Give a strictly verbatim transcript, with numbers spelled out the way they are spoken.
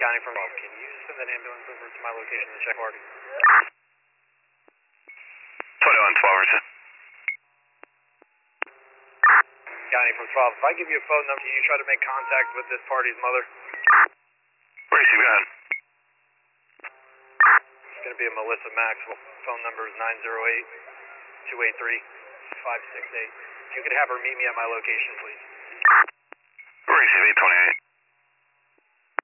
County from twelve. Can you send that ambulance over to my location to check party? twenty-one twelve, Richard. County from twelve. If I give you a phone number, can you try to make contact with this party's mother? Racy, go ahead. It's going to be a Melissa Maxwell. Phone number is nine zero eight, two eight three, five six eight. If you could have her meet me at my location, please. Racy, eight twenty-eight.